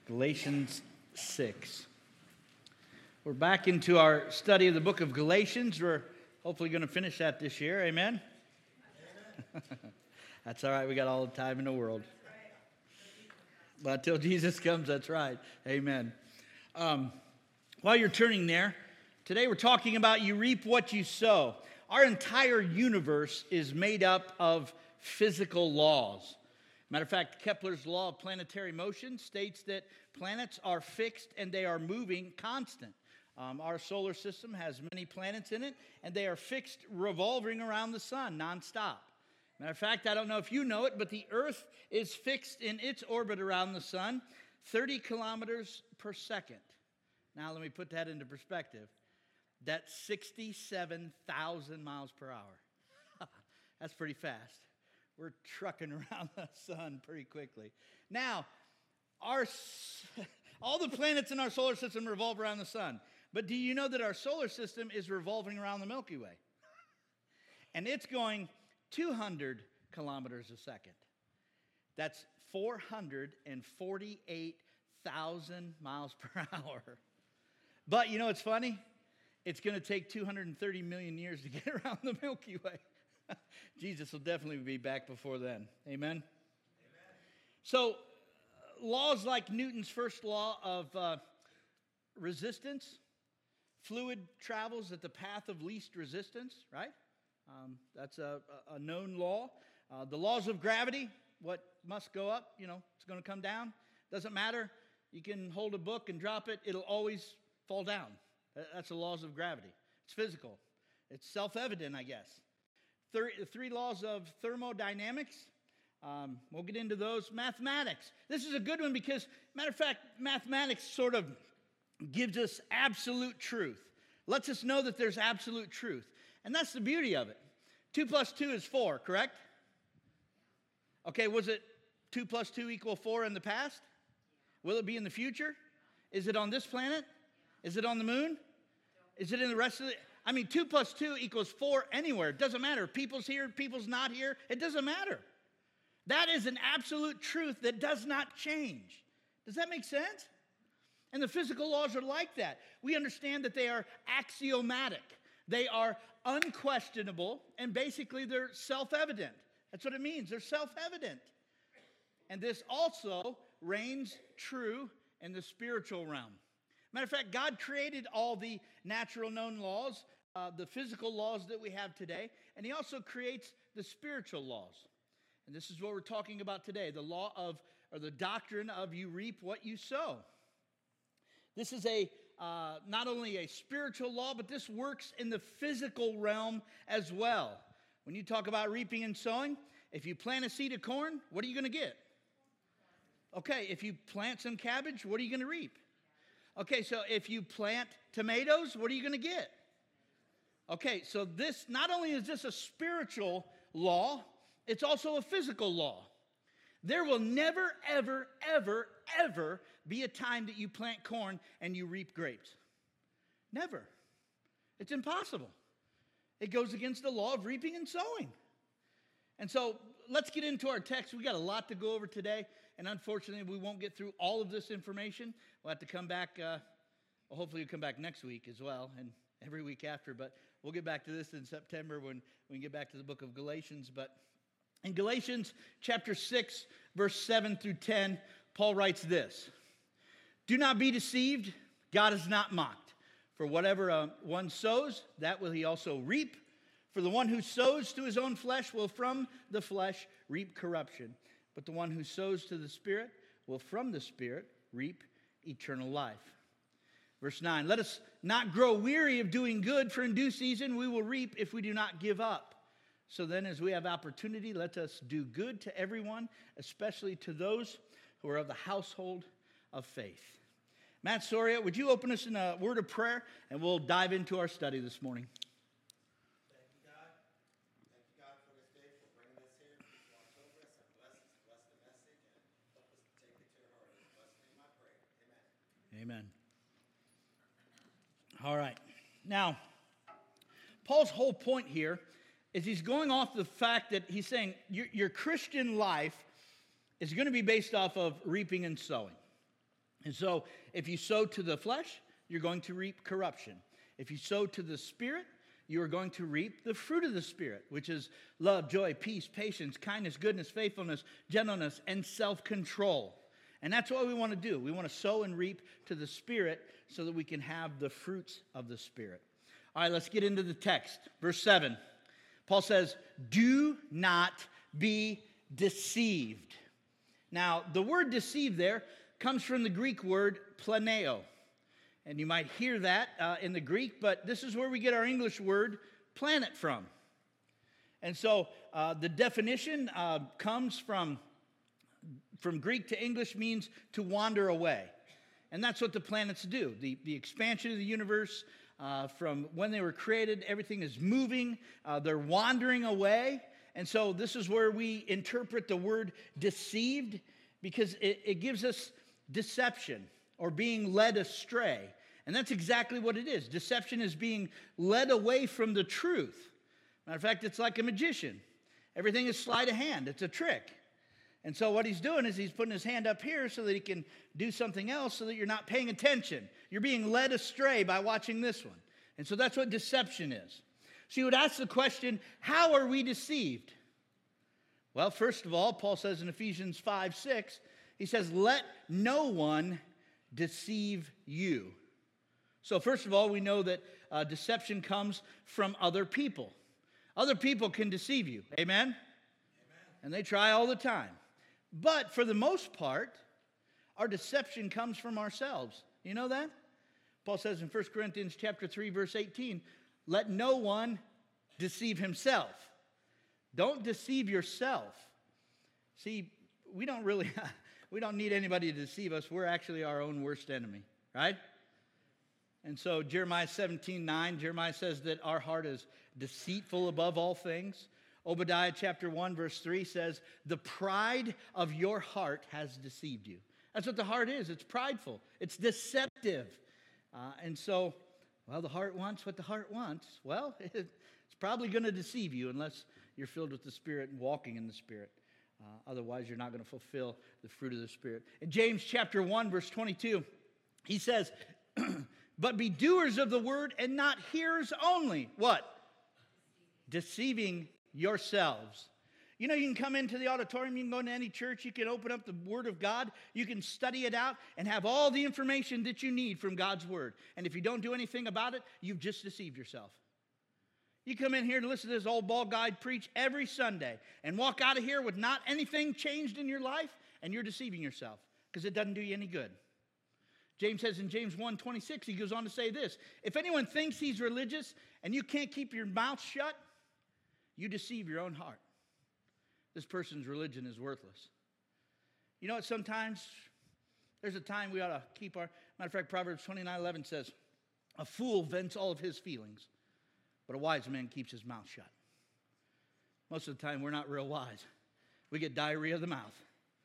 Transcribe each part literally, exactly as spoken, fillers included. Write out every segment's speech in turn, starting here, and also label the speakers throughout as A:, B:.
A: Galatians six. We're back into our study of the book of Galatians. We're hopefully going to finish that this year. Amen? Amen. That's all right. We got all the time in the world. But until Jesus comes, that's right. Amen. Um, while you're turning there, today we're talking about you reap what you sow. Our entire universe is made up of physical laws. Matter of fact, Kepler's law of planetary motion states that planets are fixed and they are moving constant. Um, our solar system has many planets in it, and they are fixed, revolving around the sun nonstop. Matter of fact, I don't know if you know it, but the Earth is fixed in its orbit around the sun, thirty kilometers per second. Now, let me put that into perspective. That's sixty-seven thousand miles per hour. That's pretty fast. We're trucking around the sun pretty quickly. Now, our all the planets in our solar system revolve around the sun. But do you know that our solar system is revolving around the Milky Way? And it's going two hundred kilometers a second. That's four hundred forty-eight thousand miles per hour. But you know what's funny? It's going to take two hundred thirty million years to get around the Milky Way. Jesus will definitely be back before then. Amen? Amen. So, uh, laws like Newton's first law of uh, resistance, fluid travels at the path of least resistance, right? Um, that's a, a known law. Uh, the laws of gravity, what must go up, you know, it's going to come down. Doesn't matter. You can hold a book and drop it. It'll always fall down. That's the laws of gravity. It's physical. It's self-evident, I guess. Three, three laws of thermodynamics. Um, we'll get into those. Mathematics. This is a good one because, matter of fact, mathematics sort of gives us absolute truth. Lets us know that there's absolute truth. And that's the beauty of it. Two plus two is four, correct? Okay, was it two plus two equal four in the past? Will it be in the future? Is it on this planet? Is it on the moon? Is it in the rest of the... I mean, two plus two equals four anywhere. It doesn't matter. People's here, people's not here. It doesn't matter. That is an absolute truth that does not change. Does that make sense? And the physical laws are like that. We understand that they are axiomatic. They are unquestionable, and basically they're self-evident. That's what it means. They're self-evident. And this also reigns true in the spiritual realm. Matter of fact, God created all the natural known laws, uh, the physical laws that we have today, and he also creates the spiritual laws. And this is what we're talking about today, the law of, or the doctrine of you reap what you sow. This is a uh, not only a spiritual law, but this works in the physical realm as well. When you talk about reaping and sowing, if you plant a seed of corn, what are you going to get? Okay, if you plant some cabbage, what are you going to reap? Okay, so if you plant tomatoes, what are you going to get? Okay, so this, not only is this a spiritual law, it's also a physical law. There will never, ever, ever, ever be a time that you plant corn and you reap grapes. Never. It's impossible. It goes against the law of reaping and sowing. And so let's get into our text. We got a lot to go over today, and unfortunately we won't get through all of this information. We'll have to come back, uh, well, hopefully we'll come back next week as well, and every week after, but we'll get back to this in September when we get back to the book of Galatians. But in Galatians chapter six, verse seven through ten, Paul writes this: "Do not be deceived, God is not mocked. For whatever uh, one sows, that will he also reap. For the one who sows to his own flesh will from the flesh reap corruption. But the one who sows to the Spirit will from the Spirit reap eternal life." Verse nine, "Let us not grow weary of doing good, for in due season we will reap if we do not give up. So then, as we have opportunity, let us do good to everyone, especially to those who are of the household of faith." Matt Soria, would you open us in a word of prayer, and we'll dive into our study this morning.
B: Thank you, God. Thank you, God, for this day, for bringing us here. Please watch over us and bless us, bless the message, and help us to take it to your heart. In the blessed name I pray. Amen.
A: Amen. All right. Now, Paul's whole point here is he's going off the fact that he's saying your, your Christian life is going to be based off of reaping and sowing. And so if you sow to the flesh, you're going to reap corruption. If you sow to the Spirit, you are going to reap the fruit of the Spirit, which is love, joy, peace, patience, kindness, goodness, faithfulness, gentleness, and self-control. And that's what we want to do. We want to sow and reap to the Spirit so that we can have the fruits of the Spirit. All right, let's get into the text. Verse seven. Paul says, do not be deceived. Now, the word deceive there comes from the Greek word planeo. And you might hear that uh, in the Greek, but this is where we get our English word planet from. And so uh, the definition uh, comes from, from Greek to English means to wander away. And that's what the planets do. The, the expansion of the universe, uh, from when they were created, everything is moving. Uh, they're wandering away. And so this is where we interpret the word deceived, because it, it gives us deception or being led astray. And that's exactly what it is. Deception is being led away from the truth. Matter of fact, it's like a magician. Everything is sleight of hand. It's a trick. And so what he's doing is he's putting his hand up here so that he can do something else so that you're not paying attention. You're being led astray by watching this one. And so that's what deception is. So you would ask the question, how are we deceived? Well, first of all, Paul says in Ephesians five six, he says, let no one deceive you. So first of all, we know that uh, deception comes from other people. Other people can deceive you. Amen? Amen? And they try all the time. But for the most part, our deception comes from ourselves. You know that? Paul says in First Corinthians chapter three, verse eighteen, let no one deceive himself. Don't deceive yourself. See, we don't really, we don't need anybody to deceive us. We're actually our own worst enemy, right? And so Jeremiah seventeen nine, Jeremiah says that our heart is deceitful above all things. Obadiah chapter one, verse three says, the pride of your heart has deceived you. That's what the heart is. It's prideful. It's deceptive. Uh, and so, well, the heart wants what the heart wants. Well, it's probably going to deceive you unless you're filled with the Spirit and walking in the Spirit. Uh, otherwise, you're not going to fulfill the fruit of the Spirit. In James chapter one, verse twenty-two, he says, but be doers of the word and not hearers only. What? Deceiving yourselves. You know, you can come into the auditorium, you can go into any church, you can open up the Word of God, you can study it out and have all the information that you need from God's Word. And if you don't do anything about it, you've just deceived yourself. You come in here and listen to this old bald guy preach every Sunday and walk out of here with not anything changed in your life, and you're deceiving yourself because it doesn't do you any good. James says in James one twenty-six, he goes on to say this, if anyone thinks he's religious and you can't keep your mouth shut, you deceive your own heart. This person's religion is worthless. You know what, sometimes there's a time we ought to keep our, matter of fact, Proverbs twenty-nine eleven says, a fool vents all of his feelings, but a wise man keeps his mouth shut. Most of the time, we're not real wise. We get diarrhea of the mouth.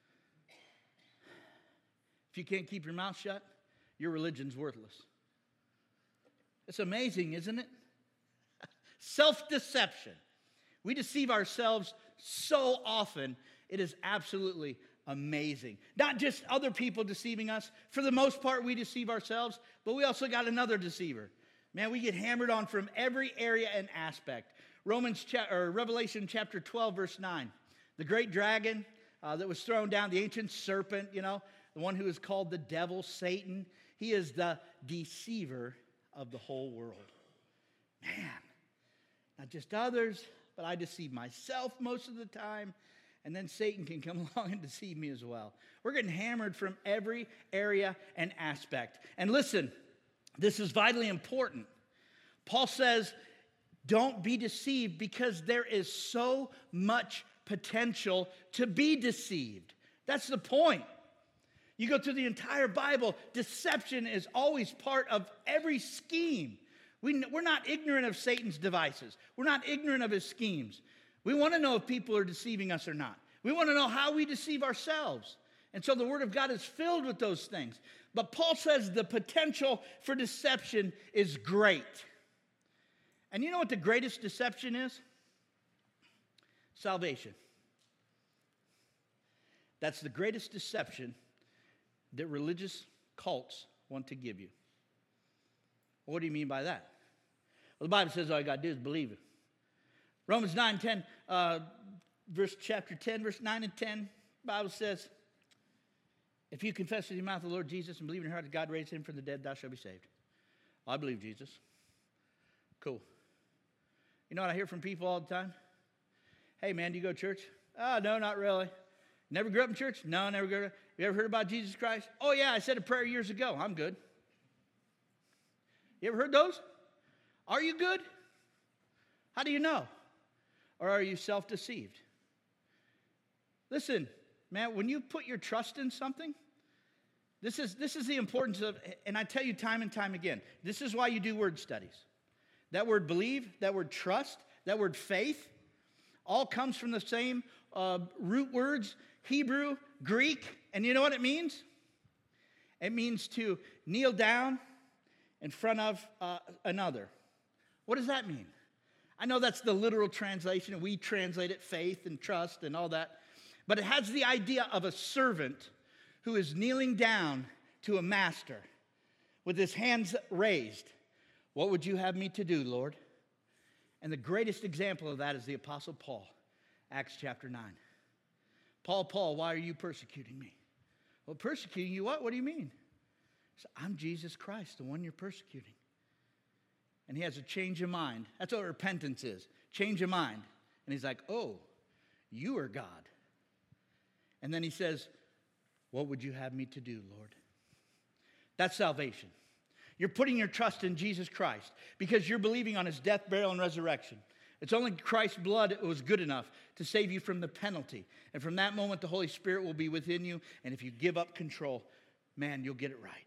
A: If you can't keep your mouth shut, your religion's worthless. It's amazing, isn't it? Self-deception. We deceive ourselves so often, it is absolutely amazing. Not just other people deceiving us. For the most part, we deceive ourselves, but we also got another deceiver. Man, we get hammered on from every area and aspect. Romans cha- or Revelation chapter twelve, verse nine. The great dragon uh, that was thrown down, the ancient serpent, you know, the one who is called the devil, Satan. He is the deceiver of the whole world. Man, not just others, but I deceive myself most of the time, and then Satan can come along and deceive me as well. We're getting hammered from every area and aspect. And listen, this is vitally important. Paul says, don't be deceived because there is so much potential to be deceived. That's the point. You go through the entire Bible, deception is always part of every scheme. We, we're not ignorant of Satan's devices. We're not ignorant of his schemes. We want to know if people are deceiving us or not. We want to know how we deceive ourselves. And so the Word of God is filled with those things. But Paul says the potential for deception is great. And you know what the greatest deception is? Salvation. That's the greatest deception that religious cults want to give you. What do you mean by that? Well, the Bible says all you got to do is believe it. Romans nine, ten, uh, verse chapter ten, verse nine and ten, the Bible says, if you confess with your mouth the Lord Jesus and believe in your heart that God raised him from the dead, thou shalt be saved. I believe Jesus. Cool. You know what I hear from people all the time? Hey, man, do you go to church? Oh, no, not really. Never grew up in church? No, never grew up. You ever heard about Jesus Christ? Oh, yeah, I said a prayer years ago. I'm good. You ever heard those? Are you good? How do you know? Or are you self-deceived? Listen, man, when you put your trust in something, this is, this is the importance of, and I tell you time and time again, this is why you do word studies. That word believe, that word trust, that word faith, all comes from the same uh, root words, Hebrew, Greek, and you know what it means? It means to kneel down in front of uh, another. What does that mean? I know that's the literal translation, and we translate it faith and trust and all that, but it has the idea of a servant who is kneeling down to a master with his hands raised. What would you have me to do, Lord? And the greatest example of that is the Apostle Paul, Acts chapter nine. Paul, Paul, why are you persecuting me? Well, persecuting you what? What do you mean? He said, I'm Jesus Christ, the one you're persecuting. And he has a change of mind. That's what repentance is, change of mind. And he's like, oh, you are God. And then he says, what would you have me to do, Lord? That's salvation. You're putting your trust in Jesus Christ because you're believing on his death, burial, and resurrection. It's only Christ's blood that was good enough to save you from the penalty. And from that moment, the Holy Spirit will be within you. And if you give up control, man, you'll get it right.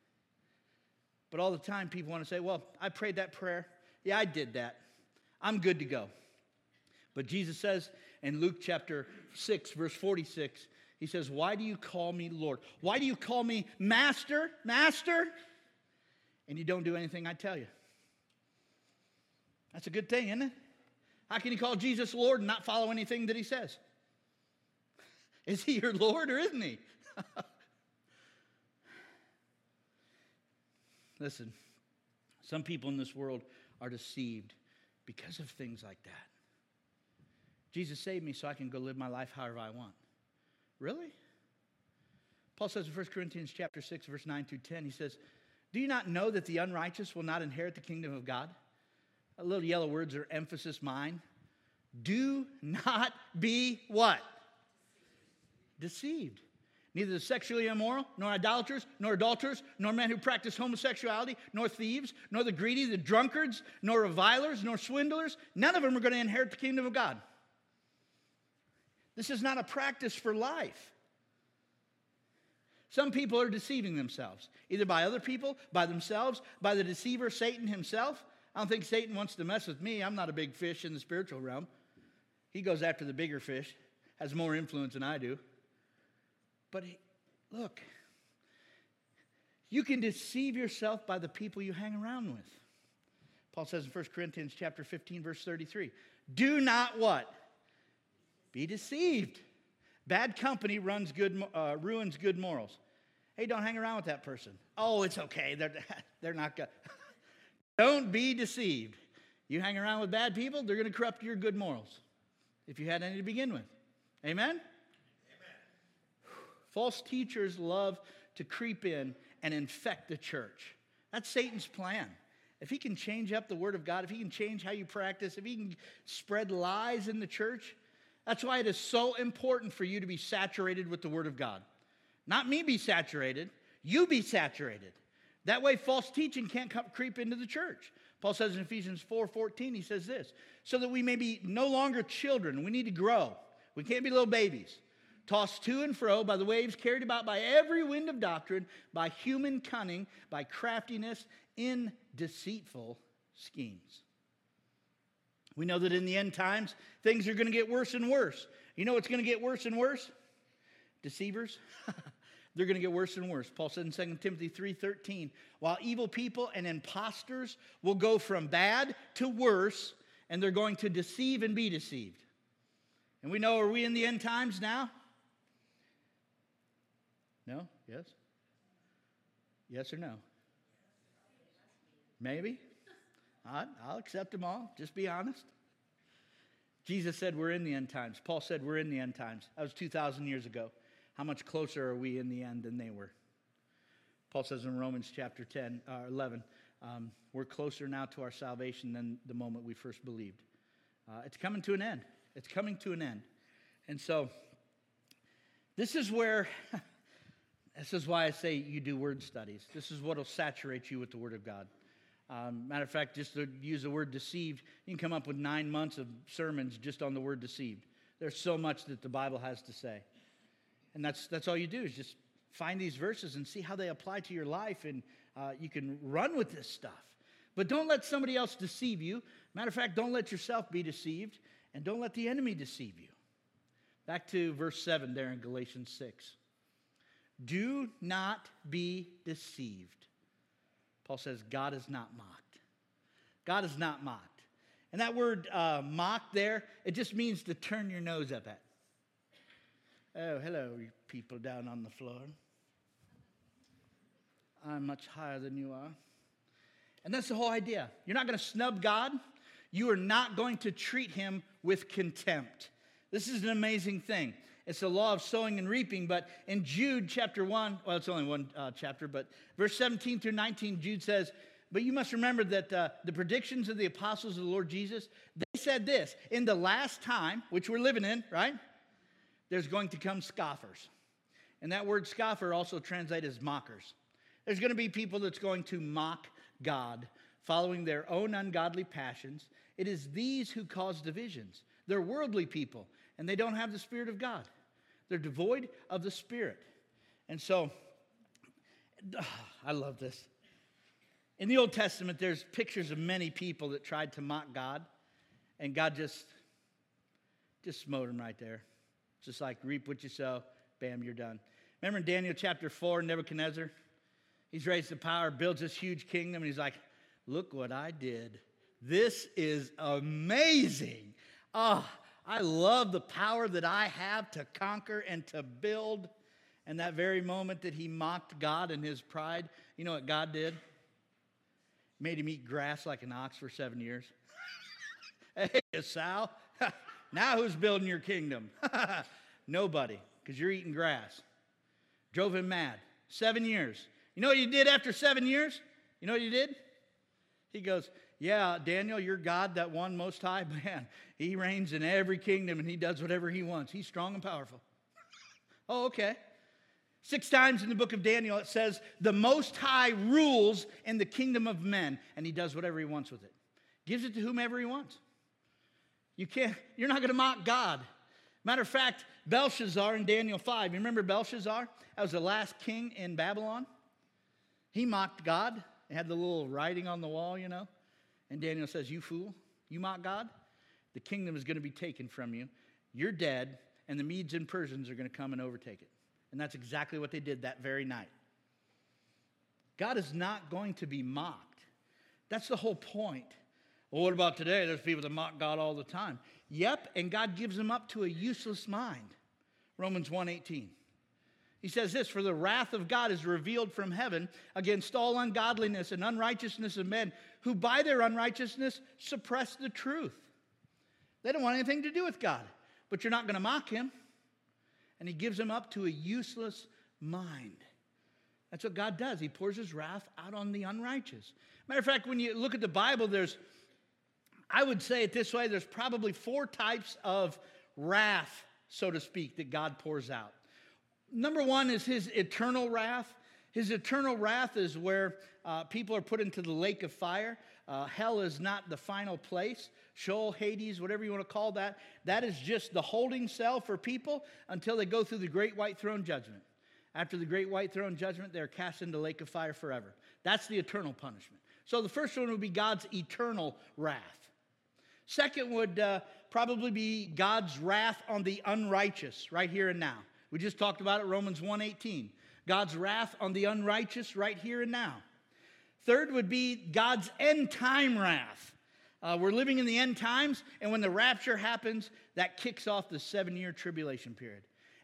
A: But all the time, people want to say, well, I prayed that prayer. Yeah, I did that. I'm good to go. But Jesus says in Luke chapter six, verse forty-six, he says, why do you call me Lord? Why do you call me Master, Master? And you don't do anything I tell you. That's a good thing, isn't it? How can you call Jesus Lord and not follow anything that he says? Is he your Lord or isn't he? Listen, some people in this world are deceived because of things like that. Jesus saved me so I can go live my life however I want. Really? Paul says in First Corinthians chapter six, verse nine through ten, he says, do you not know that the unrighteous will not inherit the kingdom of God? A little yellow words are emphasis mine. Do not be what? Deceived. Neither the sexually immoral, nor idolaters, nor adulterers, nor men who practice homosexuality, nor thieves, nor the greedy, the drunkards, nor revilers, nor swindlers. None of them are going to inherit the kingdom of God. This is not a practice for life. Some people are deceiving themselves, either by other people, by themselves, by the deceiver, Satan himself. I don't think Satan wants to mess with me. I'm not a big fish in the spiritual realm. He goes after the bigger fish, has more influence than I do. But he, look, you can deceive yourself by the people you hang around with. Paul says in First Corinthians chapter fifteen, verse thirty-three, do not what? Be deceived. Bad company runs good, uh, ruins good morals. Hey, don't hang around with that person. Oh, it's okay. They're, they're not good. Don't be deceived. You hang around with bad people, they're going to corrupt your good morals, if you had any to begin with. Amen? Amen. False teachers love to creep in and infect the church. That's Satan's plan. If he can change up the Word of God, if he can change how you practice, if he can spread lies in the church, that's why it is so important for you to be saturated with the Word of God. Not me be saturated, you be saturated. That way false teaching can't come, creep into the church. Paul says in Ephesians four fourteen, he says this, so that we may be no longer children. We need to grow. We can't be little babies. Tossed to and fro by the waves, carried about by every wind of doctrine, by human cunning, by craftiness, in deceitful schemes. We know that in the end times, things are going to get worse and worse. You know what's going to get worse and worse? Deceivers. They're going to get worse and worse. Paul said in Second Timothy three thirteen, while evil people and imposters will go from bad to worse, and they're going to deceive and be deceived. And we know, are we in the end times now? No? Yes? Yes or no? Maybe. I- I'll accept them all. Just be honest. Jesus said we're in the end times. Paul said we're in the end times. That was two thousand years ago. How much closer are we in the end than they were? Paul says in Romans chapter ten, uh, eleven, um, we're closer now to our salvation than the moment we first believed. Uh, it's coming to an end. It's coming to an end. And so this is where, this is why I say you do word studies. This is what will saturate you with the Word of God. Um, matter of fact, just to use the word deceived, you can come up with nine months of sermons just on the word deceived. There's so much that the Bible has to say. And that's that's all you do is just find these verses and see how they apply to your life, and uh, you can run with this stuff. But don't let somebody else deceive you. Matter of fact, don't let yourself be deceived, and don't let the enemy deceive you. Back to verse seven there in Galatians six. Do not be deceived. Paul says, God is not mocked. God is not mocked. And that word uh, mock there, it just means to turn your nose up at. Oh, hello, you people down on the floor. I'm much higher than you are. And that's the whole idea. You're not going to snub God. You are not going to treat him with contempt. This is an amazing thing. It's the law of sowing and reaping, but in Jude chapter one, well, it's only one uh, chapter, but verse seventeen through nineteen, Jude says, but you must remember that uh, the predictions of the apostles of the Lord Jesus, they said this, in the last time, which we're living in, right, there's going to come scoffers. And that word scoffer also translated as mockers. There's going to be people that's going to mock God, following their own ungodly passions. It is these who cause divisions. They're worldly people, and they don't have the Spirit of God. They're devoid of the Spirit. And so, I love this. In the Old Testament, there's pictures of many people that tried to mock God, and God just, just smote them right there. Just like reap what you sow, bam, you're done. Remember in Daniel chapter four, Nebuchadnezzar? He's raised to power, builds this huge kingdom, and he's like, look what I did. This is amazing. Oh, I love the power that I have to conquer and to build. And that very moment that he mocked God in his pride, you know what God did? Made him eat grass like an ox for seven years. Hey, Sal, now who's building your kingdom? Nobody, because you're eating grass. Drove him mad. Seven years. You know what you did after seven years? You know what you did? He goes, yeah, Daniel, your God, that one most high, man, he reigns in every kingdom and he does whatever he wants. He's strong and powerful. Oh, okay. Six times in the book of Daniel it says, the Most High rules in the kingdom of men, and he does whatever he wants with it. Gives it to whomever he wants. You can't, you're not going to mock God. Matter of fact, Belshazzar in Daniel five, you remember Belshazzar? That was the last king in Babylon. He mocked God. He had the little writing on the wall, you know. And Daniel says, you fool, you mock God? The kingdom is going to be taken from you. You're dead, and the Medes and Persians are going to come and overtake it. And that's exactly what they did that very night. God is not going to be mocked. That's the whole point. Well, what about today? There's people that mock God all the time. Yep, and God gives them up to a useless mind. Romans one eighteen. He says this, for the wrath of God is revealed from heaven against all ungodliness and unrighteousness of men who by their unrighteousness suppress the truth. They don't want anything to do with God, but you're not going to mock him. And he gives them up to a useless mind. That's what God does. He pours his wrath out on the unrighteous. Matter of fact, when you look at the Bible, there's, I would say it this way, there's probably four types of wrath, so to speak, that God pours out. Number one is his eternal wrath. His eternal wrath is where uh, people are put into the lake of fire. Uh, hell is not the final place. Sheol, Hades, whatever you want to call that. That is just the holding cell for people until they go through the great white throne judgment. After the great white throne judgment, they're cast into the lake of fire forever. That's the eternal punishment. So the first one would be God's eternal wrath. Second would uh, probably be God's wrath on the unrighteous right here and now. We just talked about it, Romans one eighteen. God's wrath on the unrighteous right here and now. Third would be God's end time wrath. Uh, we're living in the end times, and when the rapture happens, that kicks off the seven-year tribulation period.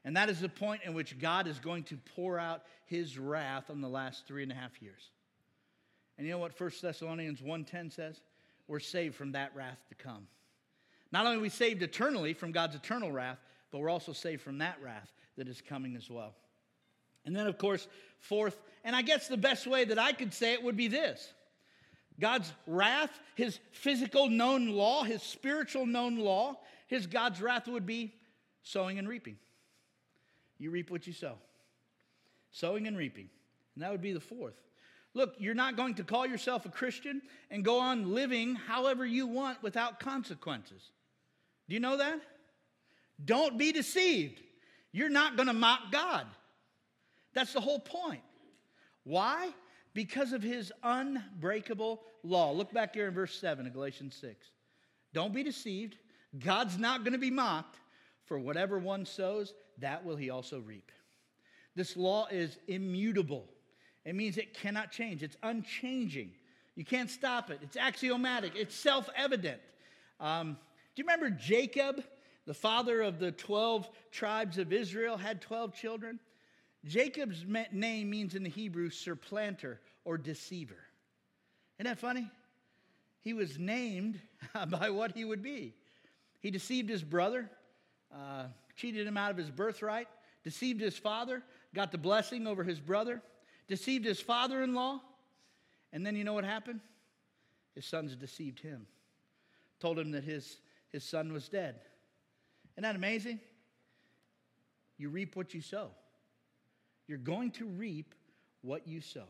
A: And that is the point in which God is going to pour out his wrath on the last three and a half years. And you know what First Thessalonians one ten says? We're saved from that wrath to come. Not only are we saved eternally from God's eternal wrath, but we're also saved from that wrath that is coming as well. And then, of course, fourth, and I guess the best way that I could say it would be this. God's wrath, his physical known law, his spiritual known law, his God's wrath would be sowing and reaping. You reap what you sow. Sowing and reaping. And that would be the fourth. Look, you're not going to call yourself a Christian and go on living however you want without consequences. Do you know that? Don't be deceived. You're not going to mock God. That's the whole point. Why? Because of his unbreakable law. Look back here in verse seven of Galatians six. Don't be deceived. God's not going to be mocked. For whatever one sows, that will he also reap. This law is immutable. It means it cannot change. It's unchanging. You can't stop it. It's axiomatic. It's self-evident. Um, do you remember Jacob, the father of the twelve tribes of Israel, had twelve children? Jacob's name means in the Hebrew supplanter or deceiver. Isn't that funny? He was named by what he would be. He deceived his brother, uh, cheated him out of his birthright, deceived his father, got the blessing over his brother, deceived his father-in-law, and then you know what happened? His sons deceived him. Told him that his, his son was dead. Isn't that amazing? You reap what you sow. You're going to reap what you sow.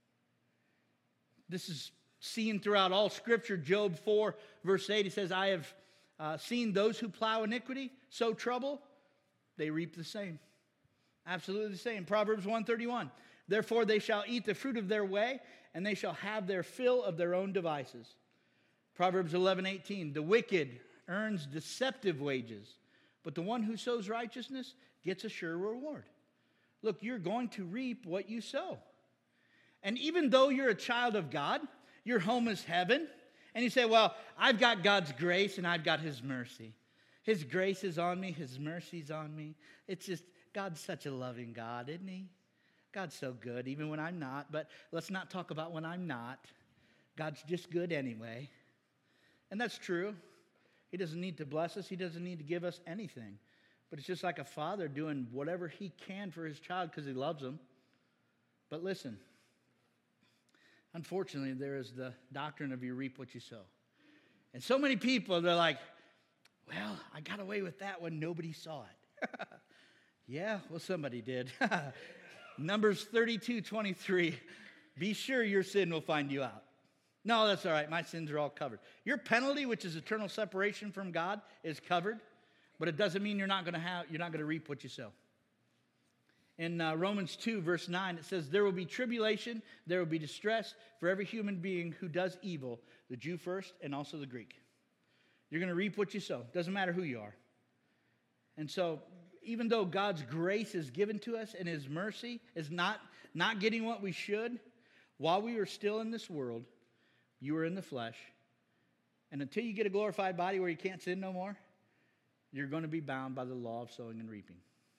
A: This is seen throughout all Scripture. Job four, verse eight, he says, I have uh, seen those who plow iniquity, sow trouble, they reap the same. Absolutely the same. Proverbs one thirty-one, therefore they shall eat the fruit of their way, and they shall have their fill of their own devices. Proverbs eleven eighteen, the wicked earns deceptive wages, but the one who sows righteousness gets a sure reward. Look, you're going to reap what you sow. And even though you're a child of God, your home is heaven, and you say, well, I've got God's grace and I've got his mercy. His grace is on me, his mercy's on me. It's just, God's such a loving God, isn't he? God's so good, even when I'm not. But let's not talk about when I'm not. God's just good anyway. And that's true. He doesn't need to bless us. He doesn't need to give us anything. But it's just like a father doing whatever he can for his child because he loves him. But listen, unfortunately, there is the doctrine of you reap what you sow. And so many people, they're like, well, I got away with that when nobody saw it. Yeah, well, somebody did. Numbers thirty-two twenty-three, be sure your sin will find you out. No, that's all right. My sins are all covered. Your penalty, which is eternal separation from God, is covered. But it doesn't mean you're not going to have, you're not going to reap what you sow. In uh, Romans two, verse nine, it says, there will be tribulation, there will be distress for every human being who does evil, the Jew first and also the Greek. You're going to reap what you sow. Doesn't matter who you are. And so, even though God's grace is given to us and his mercy is not, not getting what we should, while we are still in this world, you are in the flesh. And until you get a glorified body where you can't sin no more, you're going to be bound by the law of sowing and reaping.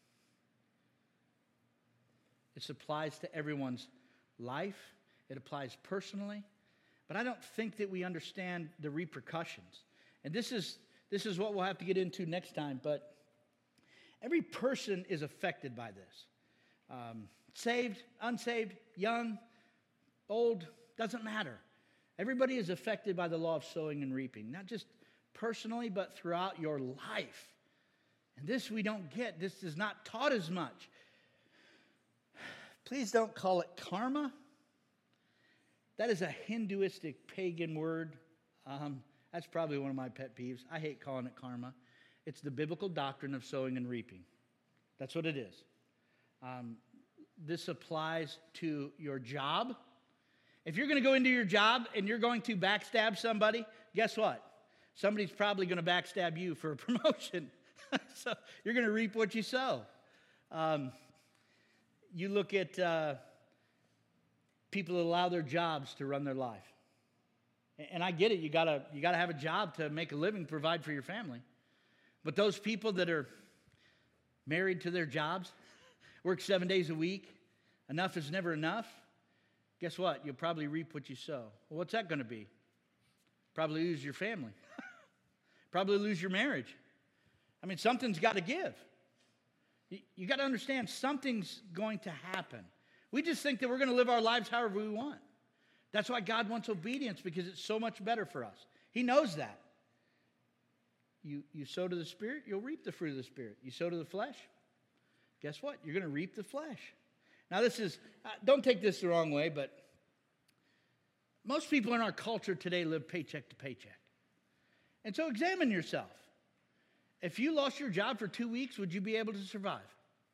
A: It applies to everyone's life. It applies personally. But I don't think that we understand the repercussions. And this is, this is what we'll have to get into next time. But every person is affected by this. Um, saved, unsaved, young, old, doesn't matter. Everybody is affected by the law of sowing and reaping. Not just personally, but throughout your life. And this we don't get. This is not taught as much. Please don't call it karma. That is a Hinduistic pagan word. Um, that's probably one of my pet peeves. I hate calling it karma. It's the biblical doctrine of sowing and reaping. That's what it is. Um, this applies to your job. If you're going to go into your job and you're going to backstab somebody, guess what? Somebody's probably going to backstab you for a promotion. So you're going to reap what you sow. Um, you look at uh, people that allow their jobs to run their life. And I get it. You gotta you gotta have a job to make a living, provide for your family. But those people that are married to their jobs, work seven days a week, enough is never enough, guess what? You'll probably reap what you sow. Well, what's that going to be? Probably lose your family. Probably lose your marriage. I mean, something's got to give. You, you got to understand something's going to happen. We just think that we're going to live our lives however we want. That's why God wants obedience, because it's so much better for us. He knows that. You, you sow to the Spirit, you'll reap the fruit of the Spirit. You sow to the flesh, guess what? You're going to reap the flesh. Now this is, uh, don't take this the wrong way, but most people in our culture today live paycheck to paycheck. And so examine yourself. If you lost your job for two weeks, would you be able to survive?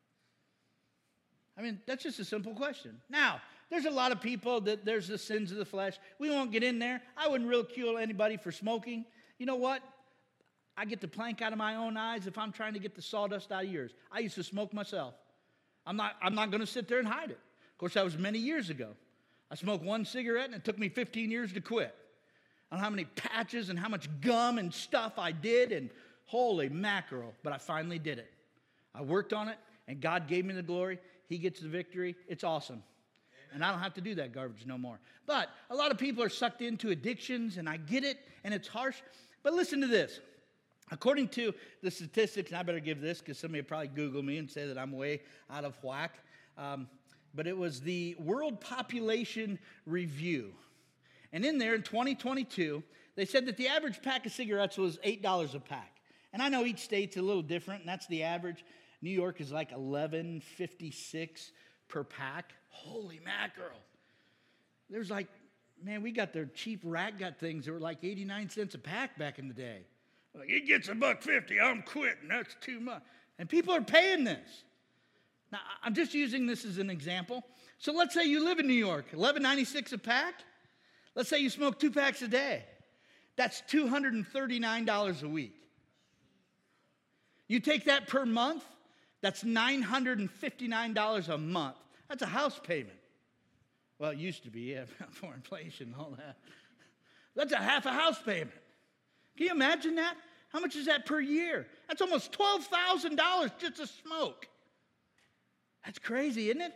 A: I mean, that's just a simple question. Now, there's a lot of people that there's the sins of the flesh. We won't get in there. I wouldn't ridicule anybody for smoking. You know what? I get the plank out of my own eyes if I'm trying to get the sawdust out of yours. I used to smoke myself. I'm not, I'm not going to sit there and hide it. Of course, that was many years ago. I smoked one cigarette, and it took me fifteen years to quit. I don't know how many patches and how much gum and stuff I did, and holy mackerel, but I finally did it. I worked on it, and God gave me the glory. He gets the victory. It's awesome. Amen. And I don't have to do that garbage no more. But a lot of people are sucked into addictions, and I get it, and it's harsh. But listen to this. According to the statistics, and I better give this because somebody will probably Google me and say that I'm way out of whack. Um, but it was the World Population Review. And in there in twenty twenty-two, they said that the average pack of cigarettes was eight dollars a pack. And I know each state's a little different, and that's the average. New York is like eleven fifty-six per pack. Holy mackerel. There's like, man, we got their cheap rat gut things that were like eighty-nine cents a pack back in the day. Like, it gets a buck fifty, I'm quitting, that's too much. And people are paying this. Now, I'm just using this as an example. So let's say you live in New York, eleven ninety-six a pack. Let's say you smoke two packs a day. That's two hundred thirty-nine dollars a week. You take that per month, that's nine hundred fifty-nine dollars a month. That's a house payment. Well, it used to be, yeah, for inflation and all that. That's a half a house payment. Can you imagine that? How much is that per year? That's almost twelve thousand dollars just to smoke. That's crazy, isn't it?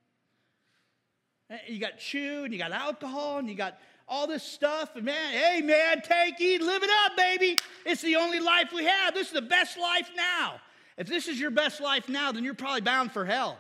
A: You got chew, and you got alcohol, and you got all this stuff. And man, hey, man, take, eat, live it up, baby. It's the only life we have. This is the best life now. If this is your best life now, then you're probably bound for hell.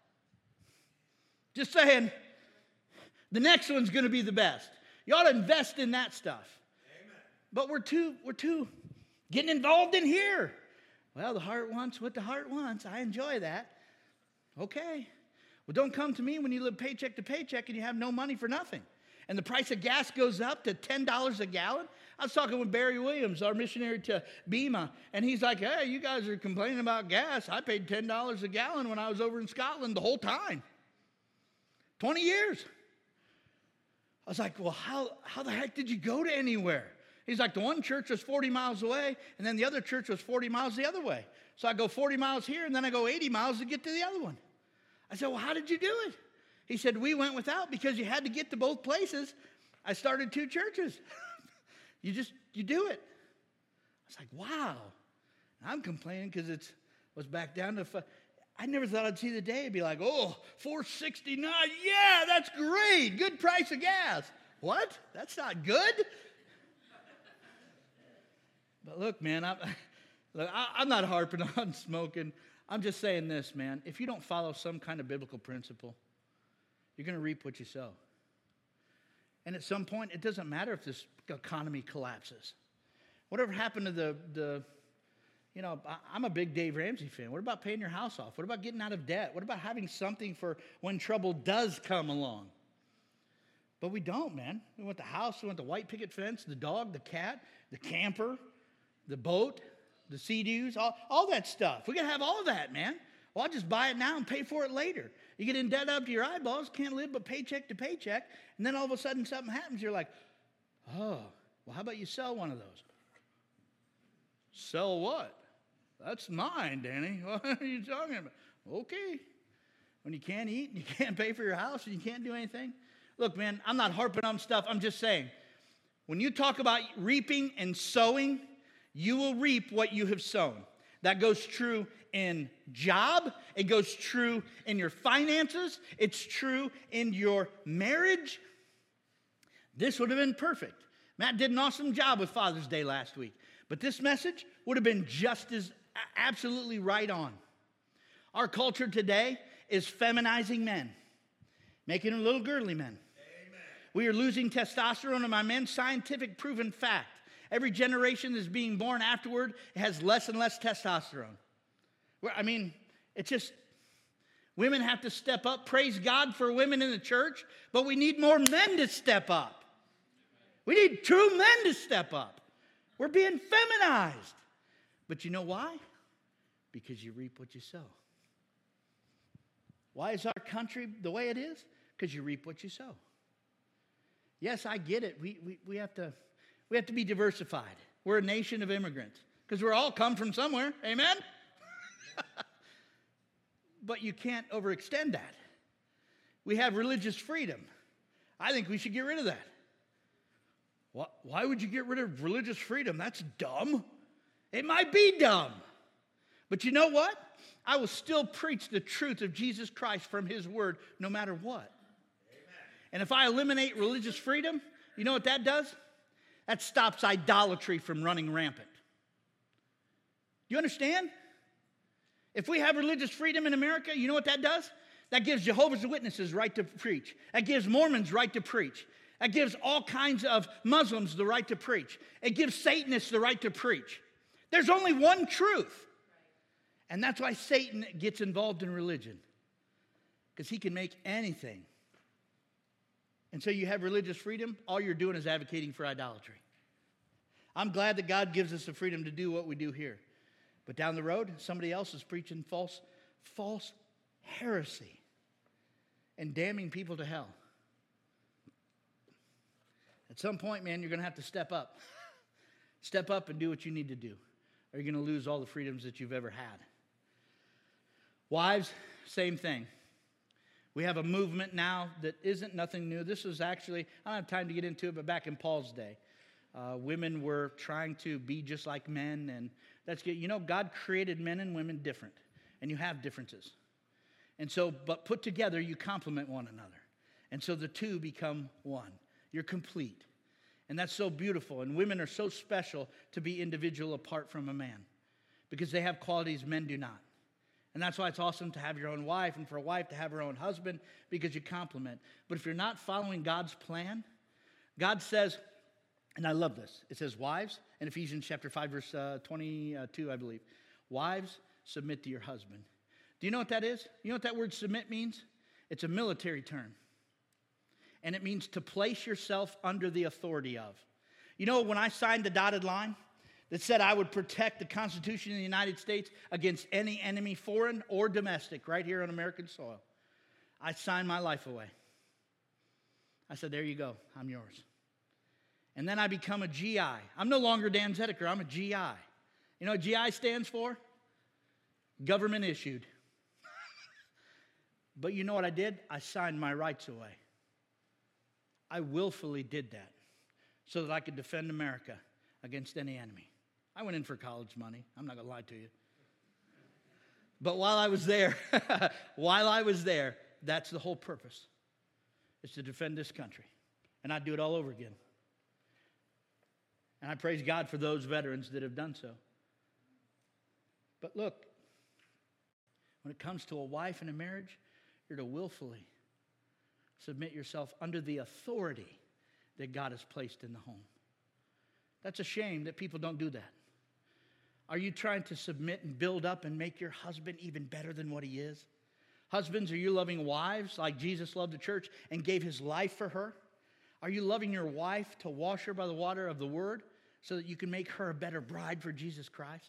A: Just saying, the next one's going to be the best. You ought to invest in that stuff. Amen. But we're too, we're too getting involved in here. Well, the heart wants what the heart wants. I enjoy that. Okay. Well, don't come to me when you live paycheck to paycheck and you have no money for nothing. And the price of gas goes up to ten dollars a gallon. I was talking with Barry Williams, our missionary to Bema, and he's like, hey, you guys are complaining about gas. I paid ten dollars a gallon when I was over in Scotland the whole time. twenty years. I was like, well, how, how the heck did you go to anywhere? He's like, the one church was forty miles away, and then the other church was forty miles the other way. So I go forty miles here, and then I go eighty miles to get to the other one. I said, well, how did you do it? He said, we went without because you had to get to both places. I started two churches. you just, you do it. I was like, wow. And I'm complaining because it was back down to, I never thought I'd see the day and be like, oh, four sixty-nine, yeah, that's great. Good price of gas. What? That's not good? But look, man, I'm, look, I, I'm not harping on smoking. I'm just saying this, man. If you don't follow some kind of biblical principle, you're going to reap what you sow. And at some point, it doesn't matter if this economy collapses. Whatever happened to the, the you know, I'm a big Dave Ramsey fan. What about paying your house off? What about getting out of debt? What about having something for when trouble does come along? But we don't, man. We want the house, we want the white picket fence, the dog, the cat, the camper, the boat, the Sea-Doos, all, all that stuff. We're going to have all that, man. Well, I'll just buy it now and pay for it later. You get in debt up to your eyeballs, can't live but paycheck to paycheck, and then all of a sudden something happens. You're like, oh, well, how about you sell one of those? Sell what? That's mine, Danny. What are you talking about? Okay. When you can't eat and you can't pay for your house and you can't do anything. Look, man, I'm not harping on stuff. I'm just saying, when you talk about reaping and sowing, you will reap what you have sown. That goes true in job. It goes true in your finances. It's true in your marriage. This would have been perfect. Matt did an awesome job with Father's Day last week. But this message would have been just as absolutely right on. Our culture today is feminizing men, making them little girly men. Amen. We are losing testosterone in my men, scientific proven fact. Every generation that's being born afterward has less and less testosterone. I mean, it's just, women have to step up. Praise God for women in the church, but we need more men to step up. We need true men to step up. We're being feminized. But you know why? Because you reap what you sow. Why is our country the way it is? Because you reap what you sow. Yes, I get it. We, we, we, have to, we have to be diversified. We're a nation of immigrants because we're all come from somewhere. Amen? But you can't overextend that. We have religious freedom. I think we should get rid of that. Why would you get rid of religious freedom? That's dumb. It might be dumb. But you know what? I will still preach the truth of Jesus Christ from his word no matter what. Amen. And if I eliminate religious freedom, you know what that does? That stops idolatry from running rampant. Do you understand? If we have religious freedom in America, you know what that does? That gives Jehovah's Witnesses right to preach. That gives Mormons right to preach. That gives all kinds of Muslims the right to preach. It gives Satanists the right to preach. There's only one truth. And that's why Satan gets involved in religion. Because he can make anything. And so you have religious freedom, all you're doing is advocating for idolatry. I'm glad that God gives us the freedom to do what we do here. But down the road, somebody else is preaching false, false heresy and damning people to hell. At some point, man, you're going to have to step up. Step up and do what you need to do, or you're going to lose all the freedoms that you've ever had. Wives, same thing. We have a movement now that isn't nothing new. This was actually, I don't have time to get into it, but back in Paul's day, uh, women were trying to be just like men, and that's good. You know, God created men and women different, and you have differences. And so, but put together, you complement one another. And so the two become one. You're complete. And that's so beautiful. And women are so special to be individual apart from a man because they have qualities men do not. And that's why it's awesome to have your own wife and for a wife to have her own husband because you complement. But if you're not following God's plan, God says, and I love this, it says, wives, in Ephesians chapter five, verse uh, twenty-two, I believe, wives, submit to your husband. Do you know what that is? You know what that word submit means? It's a military term. And it means to place yourself under the authority of. You know, when I signed the dotted line that said I would protect the Constitution of the United States against any enemy, foreign or domestic, right here on American soil, I signed my life away. I said, there you go, I'm yours. And then I become a G I. I'm no longer Dan Zedeker, I'm a G I. You know what G I stands for? Government issued. But you know what I did? I signed my rights away. I willfully did that so that I could defend America against any enemy. I went in for college money. I'm not going to lie to you. But while I was there, while I was there, that's the whole purpose, is to defend this country. And I'd do it all over again. And I praise God for those veterans that have done so. But look, when it comes to a wife and a marriage, you're to willfully submit yourself under the authority that God has placed in the home. That's a shame that people don't do that. Are you trying to submit and build up and make your husband even better than what he is? Husbands, are you loving wives like Jesus loved the church and gave his life for her? Are you loving your wife to wash her by the water of the word so that you can make her a better bride for Jesus Christ?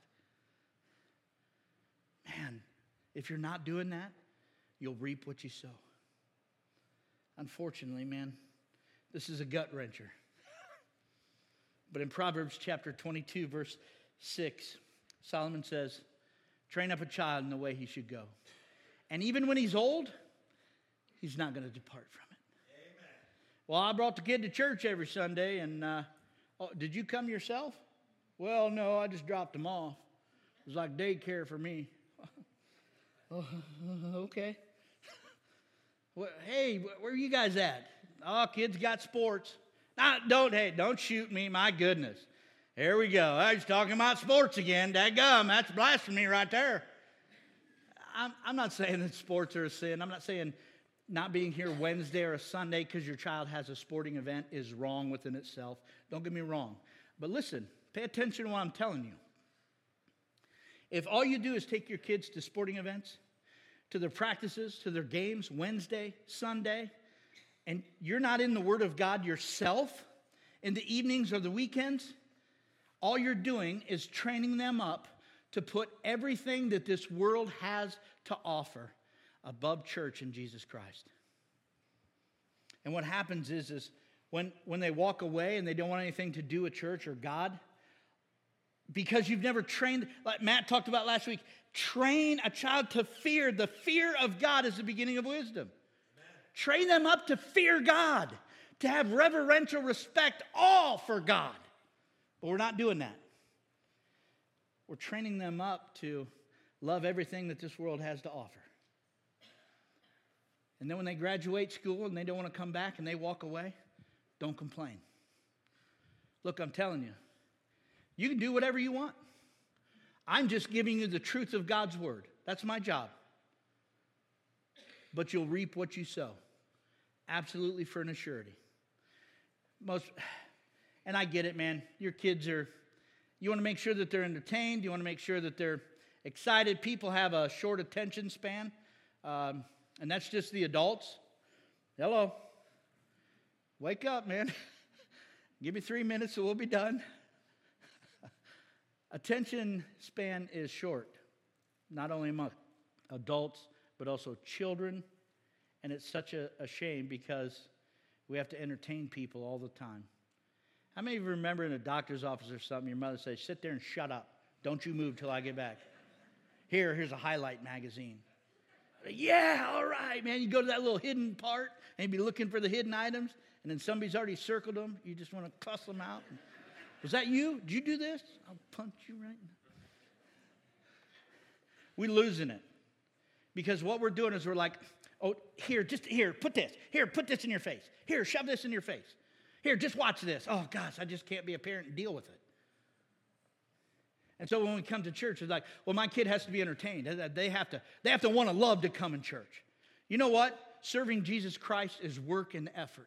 A: Man, if you're not doing that, you'll reap what you sow. Unfortunately, man, this is a gut wrencher. But in Proverbs chapter twenty-two, verse six, Solomon says, train up a child in the way he should go. And even when he's old, he's not going to depart from it. Amen. Well, I brought the kid to church every Sunday, and uh, oh, did you come yourself? Well, no, I just dropped him off. It was like daycare for me. Oh, okay. Well, hey, where are you guys at? Oh, kids got sports. Now, don't, hey, don't shoot me. My goodness. Here we go. I was talking about sports again. Dadgum, that's blasphemy right there. I'm, I'm not saying that sports are a sin. I'm not saying not being here Wednesday or a Sunday because your child has a sporting event is wrong within itself. Don't get me wrong. But listen, pay attention to what I'm telling you. If all you do is take your kids to sporting events, to their practices, to their games, Wednesday, Sunday, and you're not in the Word of God yourself in the evenings or the weekends, all you're doing is training them up to put everything that this world has to offer above church in Jesus Christ. And what happens is, is when, when they walk away and they don't want anything to do with church or God, because you've never trained, like Matt talked about last week, train a child to fear. The fear of God is the beginning of wisdom. Amen. Train them up to fear God, to have reverential respect, all for God. But we're not doing that. We're training them up to love everything that this world has to offer. And then when they graduate school and they don't want to come back and they walk away, don't complain. Look, I'm telling you, you can do whatever you want. I'm just giving you the truth of God's word. That's my job. But you'll reap what you sow. Absolutely for an assurity. Most, and I get it, man. Your kids are, you want to make sure that they're entertained. You want to make sure that they're excited. People have a short attention span. Um, and that's just the adults. Hello. Wake up, man. Give me three minutes and we'll be done. Attention span is short, not only among adults, but also children. And it's such a, a shame because we have to entertain people all the time. How many of you remember in a doctor's office or something, your mother says, sit there and shut up. Don't you move till I get back. Here, here's a highlight magazine. Yeah, all right, man. You go to that little hidden part and you'd be looking for the hidden items, and then somebody's already circled them. You just want to cuss them out. Was that you? Did you do this? I'll punch you right now. We're losing it. Because what we're doing is we're like, oh, here, just here, put this. Here, put this in your face. Here, shove this in your face. Here, just watch this. Oh, gosh, I just can't be a parent and deal with it. And so when we come to church, it's like, well, my kid has to be entertained. They have to, they have to want to love to come in church. You know what? Serving Jesus Christ is work and effort.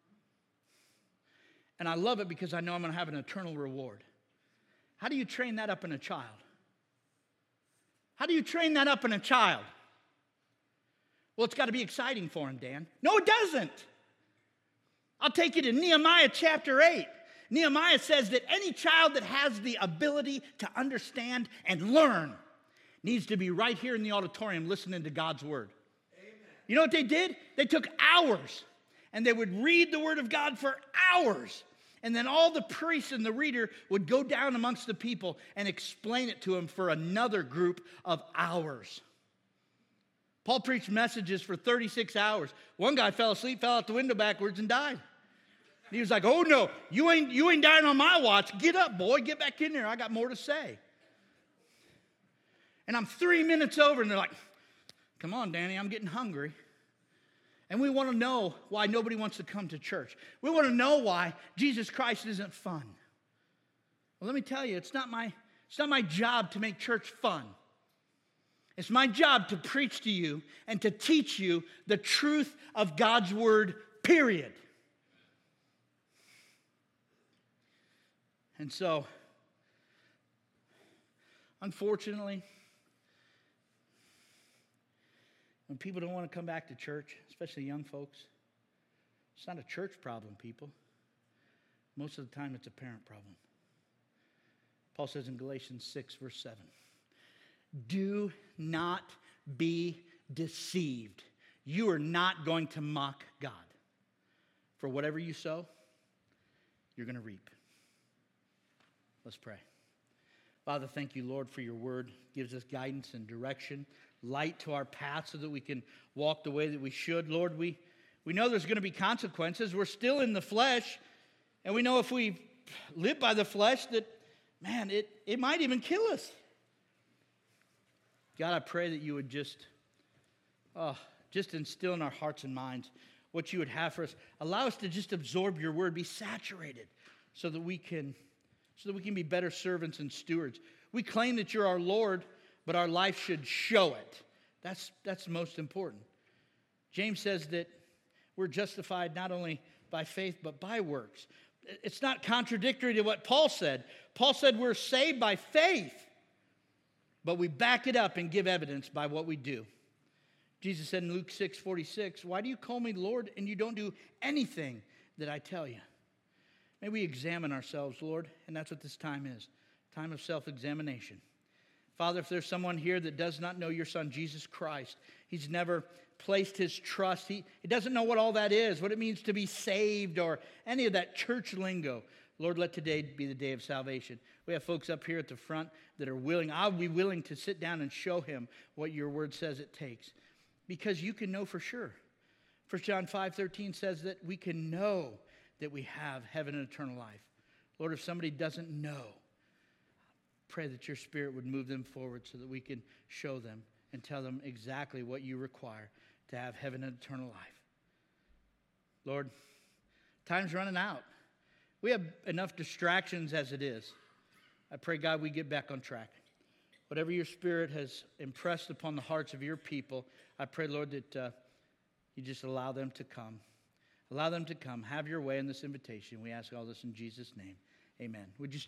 A: And I love it because I know I'm going to have an eternal reward. How do you train that up in a child? How do you train that up in a child? Well, it's got to be exciting for him, Dan. No, it doesn't. I'll take you to Nehemiah chapter eight. Nehemiah says that any child that has the ability to understand and learn needs to be right here in the auditorium listening to God's word. Amen. You know what they did? They took hours, and they would read the word of God for hours. And then all the priests and the reader would go down amongst the people and explain it to them for another group of hours. Paul preached messages for thirty-six hours. One guy fell asleep, fell out the window backwards, and died. And he was like, oh, no, you ain't, you ain't dying on my watch. Get up, boy. Get back in there. I got more to say. And I'm three minutes over, and they're like, come on, Danny, I'm getting hungry. And we want to know why nobody wants to come to church. We want to know why Jesus Christ isn't fun. Well, let me tell you, it's not my, it's not my job to make church fun. It's my job to preach to you and to teach you the truth of God's word, period. And so, unfortunately, when people don't want to come back to church, especially young folks, it's not a church problem, people. Most of the time, it's a parent problem. Paul says in Galatians six, verse seven, do not be deceived. You are not going to mock God. For whatever you sow, you're going to reap. Let's pray. Father, thank you, Lord, for your word. It gives us guidance and direction, light to our path so that we can walk the way that we should. Lord, we, we know there's going to be consequences. We're still in the flesh, and we know if we live by the flesh that, man, it, it might even kill us. God, I pray that you would just, oh, just instill in our hearts and minds what you would have for us. Allow us to just absorb your word, be saturated so that we can, so that we can be better servants and stewards. We claim that you're our Lord, but our life should show it. That's, that's most important. James says that we're justified not only by faith, but by works. It's not contradictory to what Paul said. Paul said we're saved by faith, but we back it up and give evidence by what we do. Jesus said in Luke six forty-six, why do you call me Lord and you don't do anything that I tell you? May we examine ourselves, Lord, and that's what this time is, time of self-examination. Father, if there's someone here that does not know your Son, Jesus Christ, he's never placed his trust, he, he doesn't know what all that is, what it means to be saved or any of that church lingo. Lord, let today be the day of salvation. We have folks up here at the front that are willing, I'll be willing to sit down and show him what your word says it takes. Because you can know for sure. First John five thirteen says that we can know that we have heaven and eternal life. Lord, if somebody doesn't know, pray that your Spirit would move them forward so that we can show them and tell them exactly what you require to have heaven and eternal life. Lord, time's running out. We have enough distractions as it is. I pray, God, we get back on track. Whatever your Spirit has impressed upon the hearts of your people, I pray, Lord, that uh, you just allow them to come. Allow them to come. Have your way in this invitation. We ask all this in Jesus' name. Amen. Would you stand?